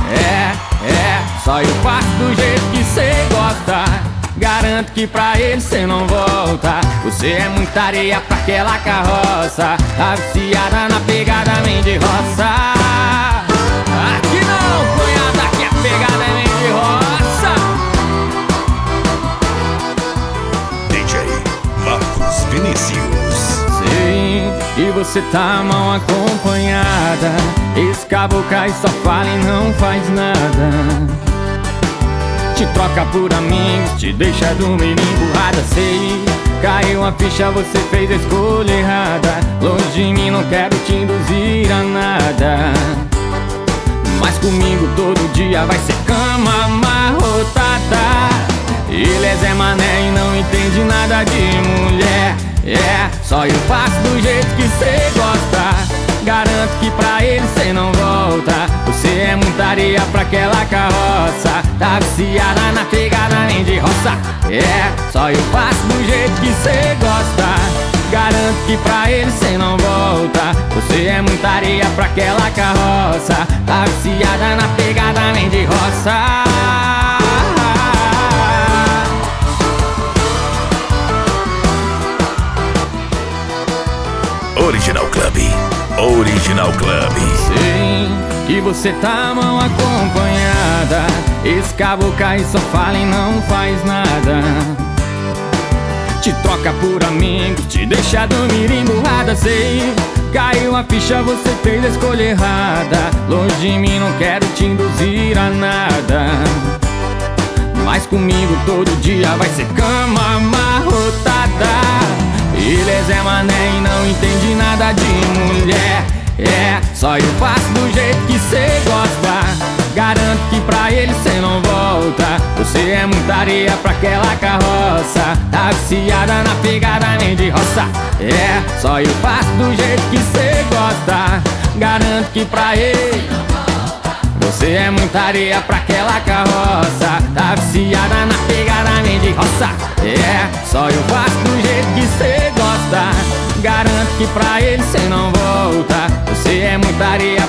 Só eu faço do jeito que cê gosta. Garanto que pra ele cê não volta. Você é muita areia pra aquela carroça. Tá viciada na pegada, vem de roça. Aqui não, cunhada, que a pegada é vem de roça. DJ Marcos Vinícius. Sim, e você tá mal acompanhada. Esse caboclo aí só fala e não faz nada. Te troca por amigos, te deixa dormir emburrada. Sei, caiu a ficha, você fez a escolha errada. Longe de mim, não quero te induzir a nada. Mas comigo todo dia vai ser cama amarrotada. Ele é Zé Mané e não entende nada de mulher. Só eu faço do jeito que cê gosta. Garanto que pra ele cê não volta. Você é muita areia pra aquela carroça. Tá viciada na pegada, nem de roça. Só eu faço do jeito que cê gosta. Garanto que pra ele cê não volta. Você é muita areia pra aquela carroça. Tá viciada na pegada, nem de roça. Original Club. Original Club. Sim, que você tá mal acompanhada. Esse caboclo aí só fala e não faz nada. Te troca por amigos, te deixa dormir emburrada. Sei, caiu a ficha, você fez a escolha errada. Longe de mim, não quero te induzir a nada. Mas comigo todo dia vai ser cama amarrotada. Ele é Zé Mané e não entende nada de mulher. Só eu faço do jeito que cê gosta. Garanto que pra ele cê não volta. Você é muita areia pra aquela carroça. Tá viciada na pegada, nem de roça. Só eu faço do jeito que cê gosta. Garanto que pra ele você é muita areia pra aquela carroça. Tá viciada na pegada, nem de roça. Só eu faço do jeito que cê gosta. Garanto que pra ele cê não volta. Você é muita areia